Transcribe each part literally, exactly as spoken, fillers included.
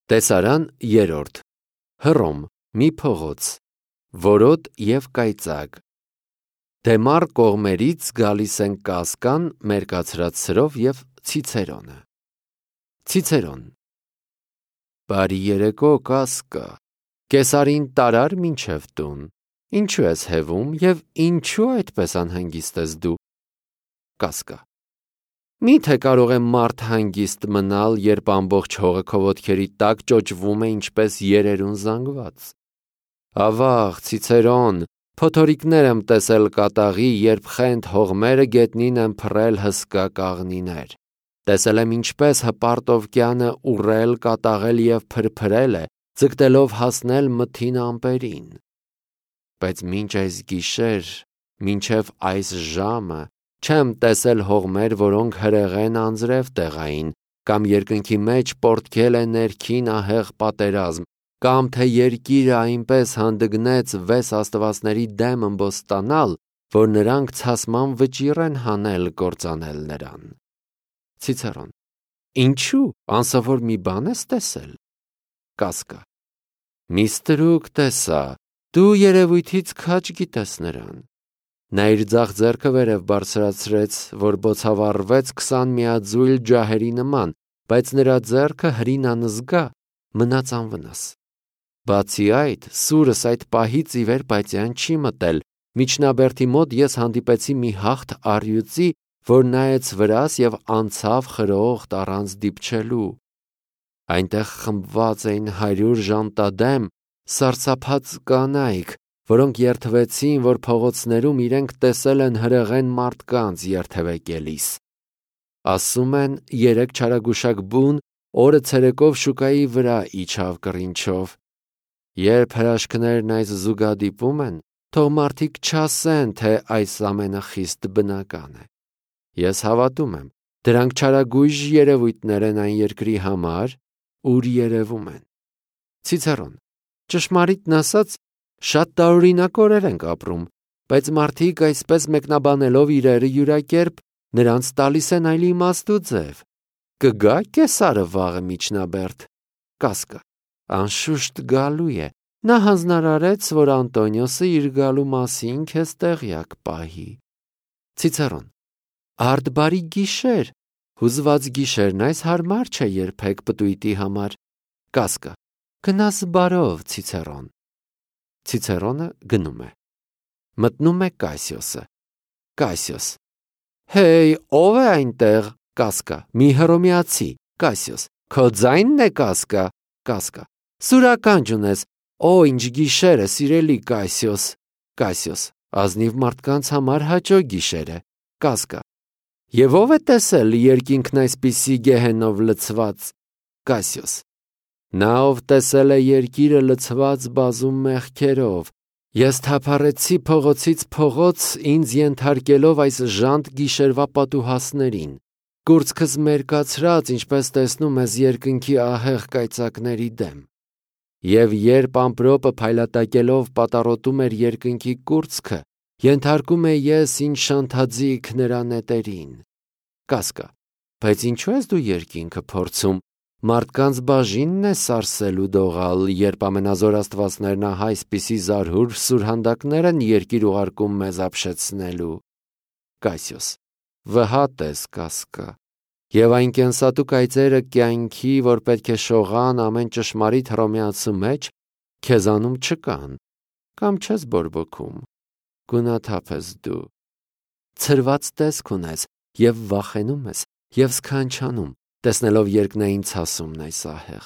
Տեսարան երրորդ Հռոմ, մի փողոց, որոտ և կայծակ։ Դեմար կողմերից գալիս են Կասկան, մերկացրած սրով և Ցիցերոնը։ Ցիցերոն. Բարի երեկո, Կասկա, կեսարին տարար մինչև տուն, ինչու ես հևում և ինչու այդպես անհանգիստ ես դու։ Կասկա. Միթե կարող է մարդ հանգիստ մնալ, երբ ամբողջ հողը քո ոտքերի տակ ճոճվում է ինչպես երերուն զանգված։ Ավաղ, Ցիցերոն, փոթորիկներ եմ տեսել կատաղի, երբ խենթ հողմերը գետնին են փռել հսկա կաղնիներ։ Տեսել եմ ինչպես հպարտ օվկիանը ուռել, կատաղել և փրփրել է, ձգտելով հասնել մթին ամպերին։ Բայց մինչ այս գիշեր, մինչև այս ժամը, չեմ տեսել հողմեր, որոնք հրեղեն անձրև տեղային, կամ երկնքի մեջ պոռթկել է ներքին ահեղ պատերազմ, կամ թե երկիրը այնպես հանդգնեց վես աստվածների դեմ ըմբոստանալ, որ նրանք ցասման վճիռ են հանել կործանել նրան։ Ցիցերոն. Ինչու, անսովոր մի բան ես տեսել։ Կասկա. Մի ստրուկ տեսա, դու երևույթից քաջ գիտես նրան։ Նա իր ձախ ձեռքը վերև բարձրացրեց, որ բոցավառվեց քսան միաձույլ ջահերի նման, բայց նրա ձեռքը հրին անզգա մնաց անվնաս։ Բացի այդ, սուրս այդ պահից ի վեր պայծյան չի մտել, միջնաբերդի մոտ ես հանդիպեցի մի հաղթ առյուծի, որ նայեց վրաս և անցավ խրոխտ առանց դիպչելու։ Այնտեղ խմբված էին հարյուր ժանտադեմ, սարսափած կանայք, որոնք երդվեցին, որ փողոցներում իրենք տեսել են հրեղեն մարդկանց երթևեկելիս։ Ասում են, երեք չարագուշակ բուն օրը ցերեկով շուկայի վրա իջավ կռինչով։ Երբ հրաշքներն այս զուգադիպում են, թող մարդիկ չասեն, թե այս ամենը խիստ բնական է։ Ես հավատում եմ, դրանք չարագույժ երևույթներ են այն երկրի համար, ուր երևում են։ Ցիցերոն. Ճշմարիտն ասած, շատ տարօրինակ օրեր ենք ապրում, բայց մարդիկ այսպես մեկնաբանելով իրերը յուրակերպ, նրանց տալիս են այլ իմաստու ձև։ Կգա կեսարը վաղը միջնաբերդ։ Կասկա. Անշուշտ գալու է։ Նա հանձնարարեց, որ Անտոնիոսը իր գալու մասին քեզ տեղյակ պահի։ Ցիցերոն. Արդ բարի գիշեր, հուզված գիշերն այս հարմար չէ երբեք պտույտի համար։ Կասկա. Գնաս բարով, Ցիցերոն։ Ցիցերոնը գնում է։ Մտնում է Կասիոսը։ Կասիոս. Հեյ, ով է այնտեղ։ Կասկա. Մի հռոմեացի։ Կասիոս. Քո ձայնն է, Կասկա։ Կասկա. Սուրականջ ունես։ Օ, ինչ գիշեր է, սիրելի Կասիոս։ Կասիոս. Ազնիվ մարդկանց համար հաճո գիշեր է։ Կասկա. Եվ ով է տեսել երկինքն այսպիսի գեհենով լցված։ Կասիոս. Նա, ով տեսել է երկիրը լցված բազում մեղքերով։ Ես թափառեցի փողոցից փողոց, ինձ ենթարկելով այս ժանտ գիշերվա պատուհասներին, կուրծքս մերկացրած, ինչպես տեսնում ես երկնքի ահեղ կայծակների դեմ։ Եվ երբ ամպրոպը փայլատակելով պատառոտում էր երկնքի կուրծքը, ենթարկում է ես ինչ շանթաձիգ նրա նետերին։ Կասկա. Բայց ինչու ես դու երկինքը փորձում։ Մարդկանց բաժինն է սարսելու դողալ, երբ ամենազոր աստվածներն ահա այսպիսի զարհուր սուրհանդակներ են երկիր ուղարկում մեզ ապշեցնելու։ Կասիոս. Վհատ ես, Կասկա։ Եվ այն կենսատու կայծերը կյանքի, որ պետք է շողան ամեն ճշմարիտ հռոմեացու մեջ, քեզանում չկան, կամ չես բորբոքում։ Գունաթափ ես դու։ Ցրված տեսք ունես և վախենում ես և սքանչանում, տեսնելով երկնային ցասումն այս ահեղ։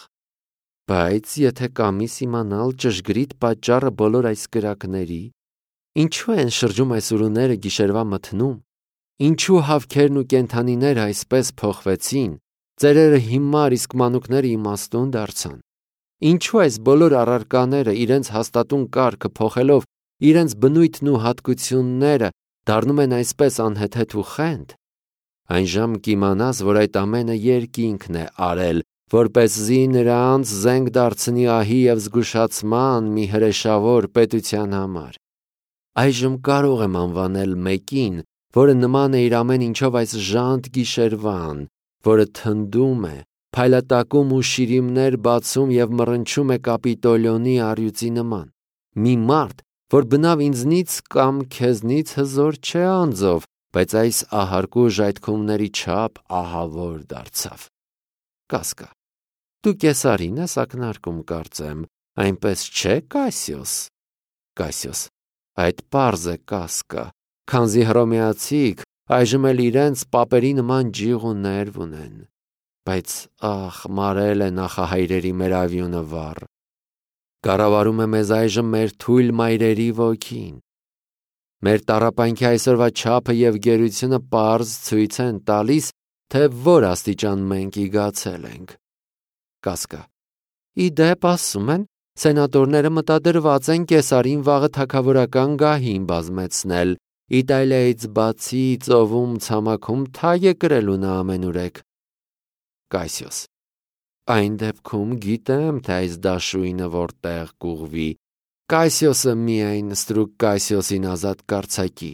Բայց եթե կամիս իմանալ ճշգրիտ պատճառը բոլոր այս կրակների, ինչու են շրջում այս ուրուները գիշերվա մթնում, ինչու հավքերն ու կենդանիները այսպես փոխվեցին, ծերերը հիմար, իսկ մանուկները իմաստուն դարձան, ինչու այս բոլոր առարկաները իրենց հաստատուն կարգը փոխելով իրենց բնույթն ու հատկությունները դառնում են այսպես անհեթեթ ու խենթ, այնժամ կիմանաս, որ այդ ամենը երկինքն է արել, որպեսզի նրանց զենք դարձնի ահի և զգուշացման մի հրեշավոր պետության համար։ Այժմ կարող եմ անվանել մեկին, որը նման է իր ամեն ինչով այս ժանտ գիշերվան, որը թնդում է, փայլատակում ու շիրիմներ բացում եւ մռնչում է Կապիտոլիոնի առյուծի նման։ Մի մարդ, որ բնավ ինձնից կամ քեզնից հզոր չէ անձով, բայց այս ահարկու ժայթքումների չափ ահավոր դարձավ։ Կասկա. Դու Կեսարին ես ակնարկում, կարծեմ, այնպես չէ, Կասիոս։ Կասիոս. այդ պարզ է, Կասկա, քանզի հռոմեացիք այժմ էլ իրենց պապերի նման ջիղ ու ներվ ունեն, բայց ախ, մարել է նախահայրերի մեր ավյունը վառ, կառավարում է մեզ այժմ մեր թույլ մայրերի ոգին։ Մեր տառապանքի այսօրվա չափը և գերությունը պարզ ցույց են տալիս, թե որ աստիճան մենք իգացել ենք։ Կասկա. ի դեպ ասում են, սենատորները մտադրված են Կեսարին վաղը թագավորական գահին բազմեցնել, Իտալիայից բացի ծովում ցամաքում թագ է կրելու նա ամենուրեք։ Կասիոս. այն դեպքում գիտեմ, թե այս դաշույնը որտեղ կուղվի, Կասիոսը միայն ստրուկ Կասիոսին ազատ կարձակի։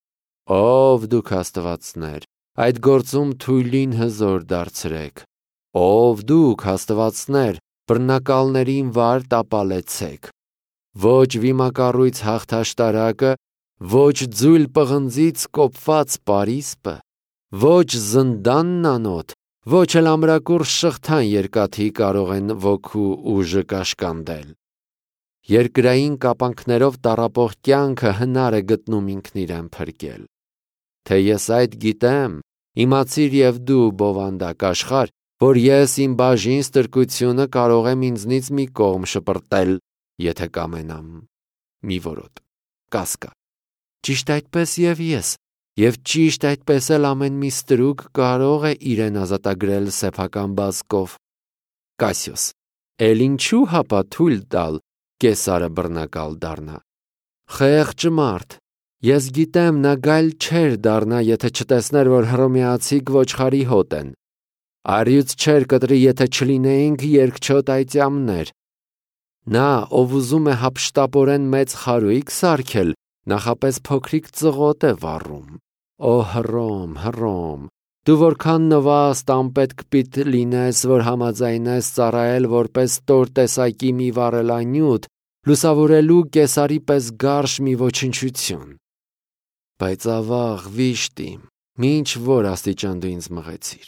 Ով դուք աստվածներ, այդ գործում թույլին հզոր դարձրեք, ով դուք աստվածներ, բռնակալներին վար տապալեցեք, ոչ վիմակառույց հաղթաշտարակը, ոչ ձույլ պղնձից կոփված պարիսպը, ոչ զնդանն անոթ, ոչ էլ ամրակուռ շղթան երկաթի կարող են ոգու ուժը կաշկանդել։ Երկրային կապանքներով տառապող կյանքը հնար է գտնում ինքն իրեն փրկել։ Թե ես այդ գիտեմ, իմացիր և դու, բովանդակ աշխարհ, որ ես իմ բաժին ստրկությունը կարող եմ ինձնից մի կողմ շպրտել, եթե կամենամ։ Մի որոտ. Կասկա. ճիշտ այդպես և ես, և ճիշտ այդպես էլ ամեն մի ստրուկ կարող է իրեն ազատագրել սեփական բազկով։ Կասիոս. էլ ինչու հապա թույլ տալ Կեսարը բռնակալ դառնա։ Խեղճ մարդ, ես գիտեմ, նա գայլ չէր դառնա, եթե չտեսներ, որ հռոմեացիք ոչխարի հոտ են։ Առյուծ չէր կտրի, եթե չլինեինք երկչոտ այծյամներ։ Նա, ով ուզում է հափշտապորեն մեծ խարույկ սարքել, նախապես փոքրիկ ծղոտ է վառում։ Օ Հռոմ, Հռոմ, դու որքան նվաստ անպետք պիտի լինես, որ համաձայնես ծառայել որպես տոր տեսակի մի վառելանյութ, լուսավորելու Կեսարի պես գարշ մի ոչնչություն։ Բայց ավաղ, վիշտ իմ, մինչ որ աստիճան դու ինձ մղեցիր։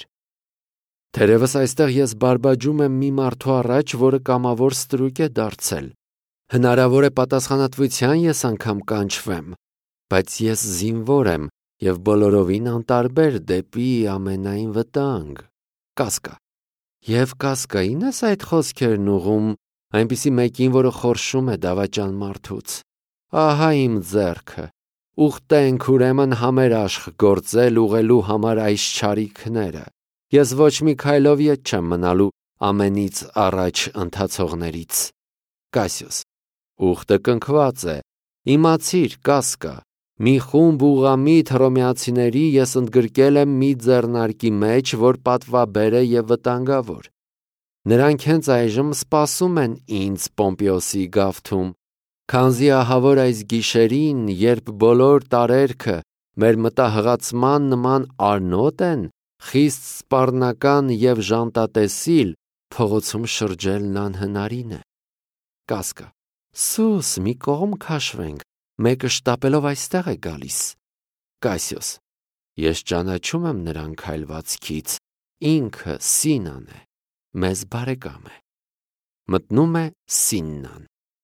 Թերևս այստեղ ես բարբաջում եմ մի մարդու առաջ, որը կամավոր ստրուկ է դարձել։ Հնարավոր է պատասխանատվության ես անգամ կանչվեմ, բայց ես զինվոր եմ և բոլորովին անտարբեր դեպի ամենայն վտանգ։ Կասկա. և կասկային ես այդ խոսքերն ուղում այնպիսի մեկին, որը խորշում է դավաճան մարդուց։ Ահա իմ ձեռքը, ուխտենք ուրեմն համերաշխ գործել ուղղելու համար այս չարիքները։ Ես ոչ մի քայլով ետ չեմ մնալու ամենից առաջ ընթացողներից։ Կասիոս. ուխտը կնքված է, իմացիր, Կասկա, մի խումբ ուղղամիտ հռոմեացիների ես ընդգրկել եմ մի ձեռնարկի մեջ, որ պատվաբեր է և վտանգավոր։ Նրանք հենց այժմ սպասում են ինձ Պոմպեոսի գավթում, քանզի ահավոր այս գիշերին, երբ բոլոր տարերքը մեր մտահղացման նման արնոտ են, խիստ սպառնական և ժանտատեսիլ, փողոցում շրջելն անհնարին է։ Կասկա. Սուս, մի կողմ քաշվենք, մեկը շտապելով այստեղ է գալիս։ Կասիոս. ես ճանաչում եմ նրան քայլվածքից, ինքը Սինան է, մեզ բարեկամ է։ Մտնում է Սիննան։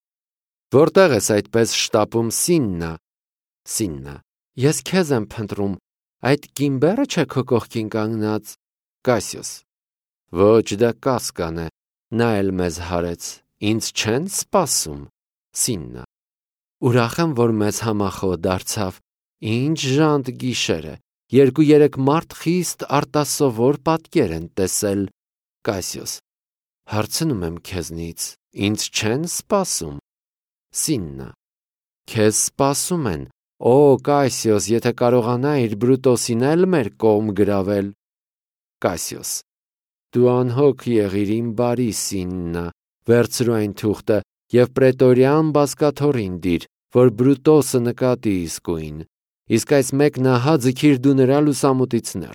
Որտեղ ես այդպես շտապում, Սիննա։ Սիննա. ես քեզ եմ փնտրում, այդ կիմբերը չէ քո կողքին կանգնած։ Կասիոս. ոչ, դա Կասկան է, նա էլ մեզ հարեց, ինձ չեն սպասում։ Սիննա. ուրախ եմ, որ մեզ համախոհ դարձավ, ինչ ժանտ գիշեր է, երկու-երեք մարդ խիստ արտասովոր պատկեր են տեսել։ Կասիոս. հարցնում եմ քեզնից, ինձ չեն սպասում։ Սիննա. քեզ սպասում են, օ Կասիոս, եթե կարողանայիր Բրուտոսին էլ մեր կողմ գրավել։ Կասիոս. դու անհոգ եղիր իմ բարի Սիննա, վերցրու այն թուղթը և պրետորյան բազկաթոռին դիր, որ Բրուտոսը նկատի իսկույն, իսկ այս մեկն ահա ձգիր դու նրա լուսամուտից ներս,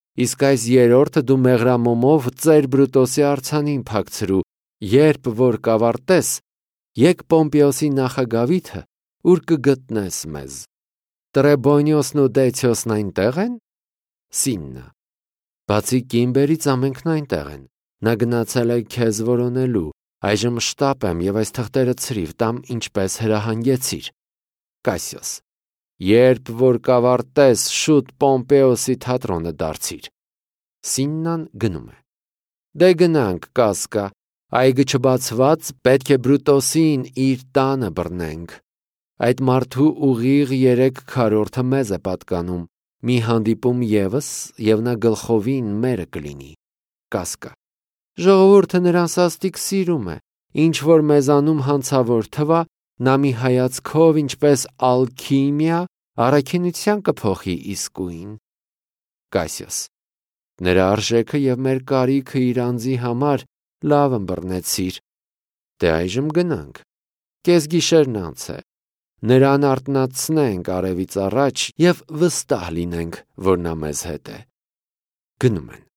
իսկ այս երրորդը դու մեղրամոմով ծեր Բրուտոսի արձանին փակցրու, երբ որ կավարտես, եկ Պոմպեոսի նախագավիթը, ուր կգտնես մեզ։ Տրեբոնիոսն ու Դեցիոսն այնտեղ են։ Սիննա. բացի Կիմբերից ամենքն այնտեղ են։ Նա գնացել է քեզ որոնելու, այժմ շտապ եմ և այս թղթերը ցրիվ տամ, ինչպես հրահանգեցիր։ Կասիոս. երբ որ կավարտես, շուտ Պոմպեոսի թատրոնը դարձիր։ Սիննան գնում է։ Դե գնանք, Կասկա, այգը չբացված, պետք է Բրուտոսին իր տանը բռնենք։ Այդ մարդու ուղիղ երեք քառորդը մեզ է պատկանում, մի հանդիպում ևս, և նա գլխովին մերը կլինի։ Կասկա. ժողովուրդը նրան սաստիկ սիրում է, ինչ որ մեզանում հանցավոր թվա, նա մի հայացքով, ինչպես ալքիմիա, առաքինության կփոխի իսկույն։ Կասիոս. նրա արժեքը և մեր կարիքը իր անձի համար լավ ըմբռնեցիր։ Դե այժմ գնանք։ Կեսգիշերն անց է։ Նրան արթնացնենք արևից առաջ և վստահ լինենք, որ նա մեզ հետ է։ Գնում են։